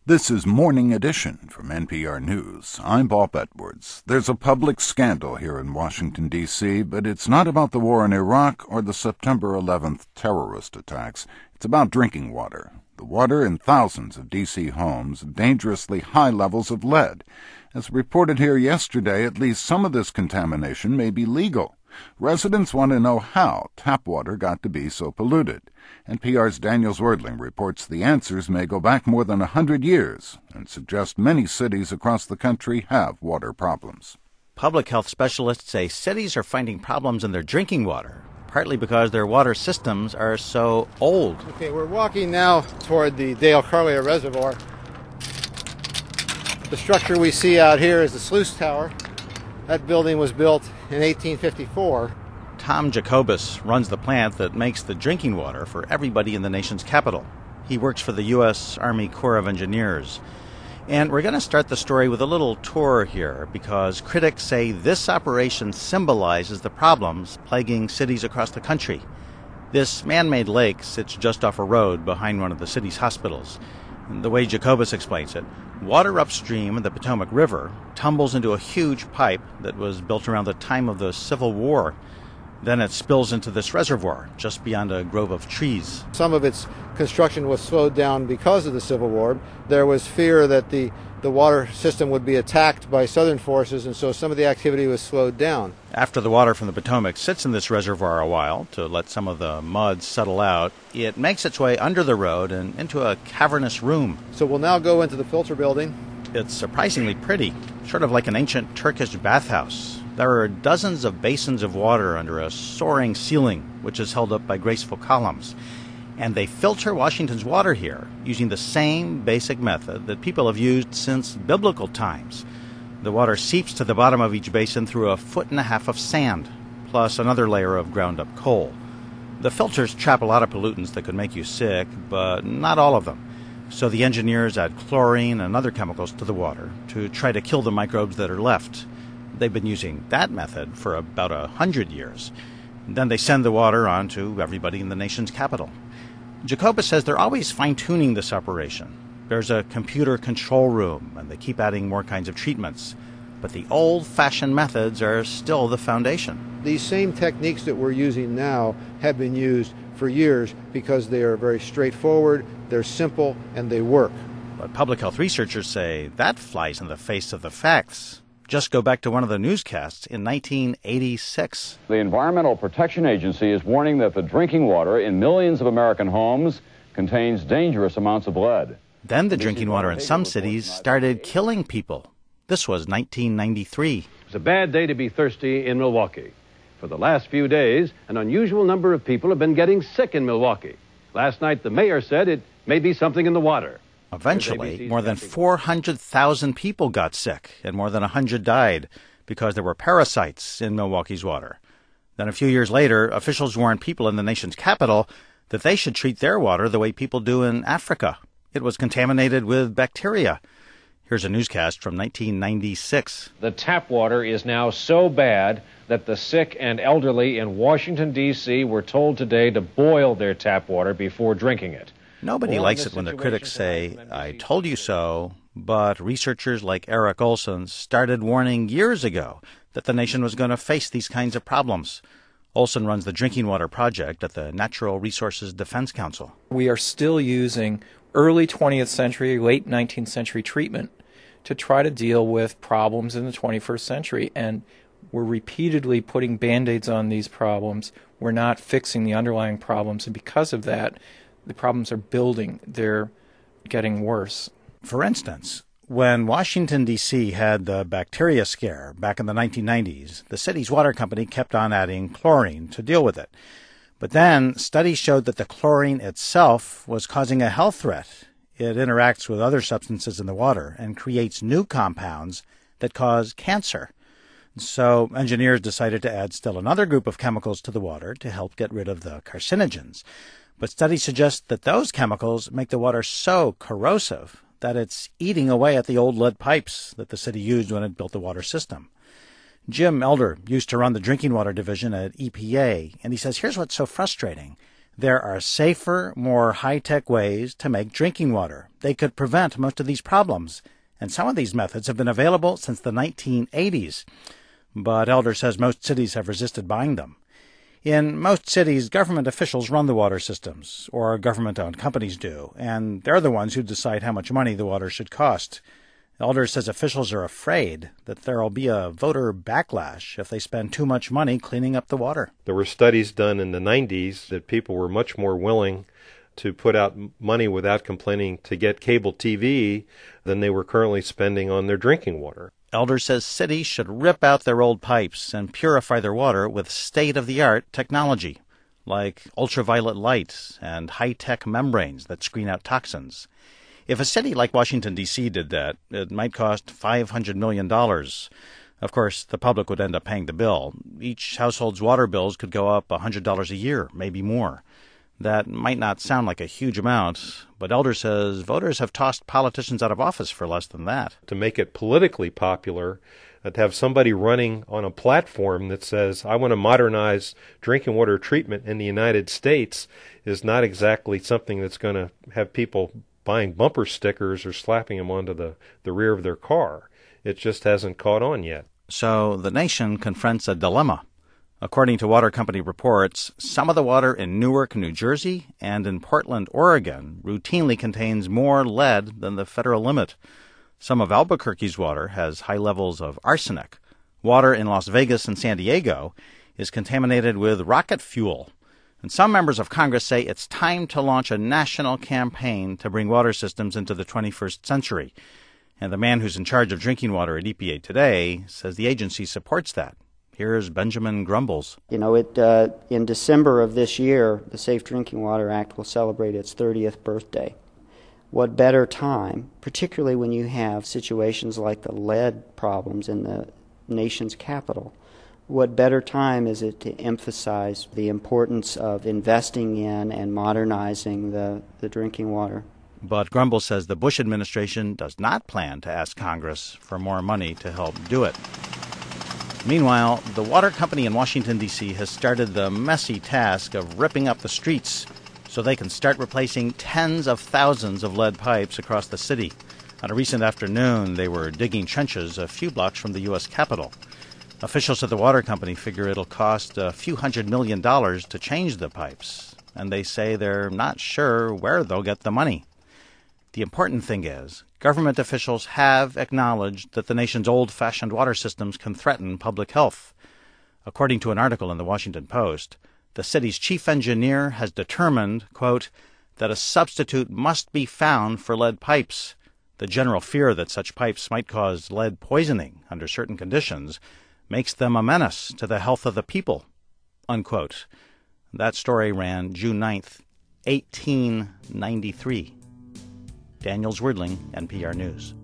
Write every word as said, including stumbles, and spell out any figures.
This is Morning Edition from N P R News. I'm Bob Edwards. There's a public scandal here in Washington, D C, but it's not about the war in Iraq or the September eleventh terrorist attacks. It's about drinking water. The water in thousands of D C homes, dangerously high levels of lead. As reported here yesterday, at least some of this contamination may be legal. Residents want to know how tap water got to be so polluted. N P R's Daniel Zwerdling reports the answers may go back more than a hundred years and suggest many cities across the country have water problems. Public health specialists say cities are finding problems in their drinking water, partly because their water systems are so old. Okay, we're walking now toward the Dale Carlier Reservoir. The structure we see out here is the sluice tower. That building was built in eighteen fifty-four. Tom Jacobus runs the plant that makes the drinking water for everybody in the nation's capital. He works for the U S Army Corps of Engineers. And we're going to start the story with a little tour here because critics say this operation symbolizes the problems plaguing cities across the country. This man-made lake sits just off a road behind one of the city's hospitals. The way Jacobus explains it, water upstream in the Potomac River tumbles into a huge pipe that was built around the time of the Civil War. Then it spills into this reservoir just beyond a grove of trees. Some of its construction was slowed down because of the Civil War. There was fear that the, the water system would be attacked by Southern forces, and so some of the activity was slowed down. After the water from the Potomac sits in this reservoir a while to let some of the mud settle out, it makes its way under the road and into a cavernous room. So we'll now go into the filter building. It's surprisingly pretty, sort of like an ancient Turkish bathhouse. There are dozens of basins of water under a soaring ceiling, which is held up by graceful columns. And they filter Washington's water here using the same basic method that people have used since biblical times. The water seeps to the bottom of each basin through a foot and a half of sand, plus another layer of ground-up coal. The filters trap a lot of pollutants that could make you sick, but not all of them. So the engineers add chlorine and other chemicals to the water to try to kill the microbes that are left. They've been using that method for about a hundred years. Then they send the water on to everybody in the nation's capital. Jacobus says they're always fine-tuning this operation. There's a computer control room, and they keep adding more kinds of treatments. But the old-fashioned methods are still the foundation. These same techniques that we're using now have been used for years because they are very straightforward, they're simple, and they work. But public health researchers say that flies in the face of the facts. Just go back to one of the newscasts in nineteen eighty-six. The Environmental Protection Agency is warning that the drinking water in millions of American homes contains dangerous amounts of lead. Then the drinking water in some cities started killing people. This was nineteen ninety-three. It's a bad day to be thirsty in Milwaukee. For the last few days, an unusual number of people have been getting sick in Milwaukee. Last night, the mayor said it may be something in the water. Eventually, more than four hundred thousand people got sick and more than one hundred died because there were parasites in Milwaukee's water. Then a few years later, officials warned people in the nation's capital that they should treat their water the way people do in Africa. It was contaminated with bacteria. Here's a newscast from nineteen ninety-six. The tap water is now so bad that the sick and elderly in Washington, D C were told today to boil their tap water before drinking it. Nobody likes it when the critics say, "I told you so," but researchers like Eric Olson started warning years ago that the nation was going to face these kinds of problems. Olson runs the Drinking Water Project at the Natural Resources Defense Council. We are still using early twentieth century, late nineteenth century treatment to try to deal with problems in the twenty-first century, and we're repeatedly putting Band-Aids on these problems. We're not fixing the underlying problems, and because of that, the problems are building. They're getting worse. For instance, when Washington, D C had the bacteria scare back in the nineteen nineties, the city's water company kept on adding chlorine to deal with it. But then studies showed that the chlorine itself was causing a health threat. It interacts with other substances in the water and creates new compounds that cause cancer. So engineers decided to add still another group of chemicals to the water to help get rid of the carcinogens. But studies suggest that those chemicals make the water so corrosive that it's eating away at the old lead pipes that the city used when it built the water system. Jim Elder used to run the drinking water division at E P A, and he says here's what's so frustrating. There are safer, more high-tech ways to make drinking water. They could prevent most of these problems, and some of these methods have been available since the nineteen eighties. But Elder says most cities have resisted buying them. In most cities, government officials run the water systems, or government-owned companies do, and they're the ones who decide how much money the water should cost. Elder says officials are afraid that there will be a voter backlash if they spend too much money cleaning up the water. There were studies done in the nineties that people were much more willing to put out money without complaining to get cable T V than they were currently spending on their drinking water. Elder says cities should rip out their old pipes and purify their water with state-of-the-art technology, like ultraviolet light and high-tech membranes that screen out toxins. If a city like Washington, D C did that, it might cost five hundred million dollars. Of course, the public would end up paying the bill. Each household's water bills could go up one hundred dollars a year, maybe more. That might not sound like a huge amount, but Elder says voters have tossed politicians out of office for less than that. To make it politically popular, uh, to have somebody running on a platform that says, I want to modernize drinking water treatment in the United States is not exactly something that's going to have people buying bumper stickers or slapping them onto the, the rear of their car. It just hasn't caught on yet. So the nation confronts a dilemma. According to water company reports, some of the water in Newark, New Jersey, and in Portland, Oregon, routinely contains more lead than the federal limit. Some of Albuquerque's water has high levels of arsenic. Water in Las Vegas and San Diego is contaminated with rocket fuel. And some members of Congress say it's time to launch a national campaign to bring water systems into the twenty-first century. And the man who's in charge of drinking water at E P A today says the agency supports that. Here's Benjamin Grumbles. You know, it uh, in December of this year, the Safe Drinking Water Act will celebrate its thirtieth birthday. What better time, particularly when you have situations like the lead problems in the nation's capital, what better time is it to emphasize the importance of investing in and modernizing the, the drinking water? But Grumbles says the Bush administration does not plan to ask Congress for more money to help do it. Meanwhile, the water company in Washington, D C has started the messy task of ripping up the streets so they can start replacing tens of thousands of lead pipes across the city. On a recent afternoon, they were digging trenches a few blocks from the U S Capitol. Officials at the water company figure it'll cost a few hundred million dollars to change the pipes, and they say they're not sure where they'll get the money. The important thing is, government officials have acknowledged that the nation's old-fashioned water systems can threaten public health. According to an article in the Washington Post, the city's chief engineer has determined, quote, that a substitute must be found for lead pipes. The general fear that such pipes might cause lead poisoning under certain conditions makes them a menace to the health of the people, unquote. That story ran June ninth, eighteen ninety-three. Daniel Zwerdling, N P R News.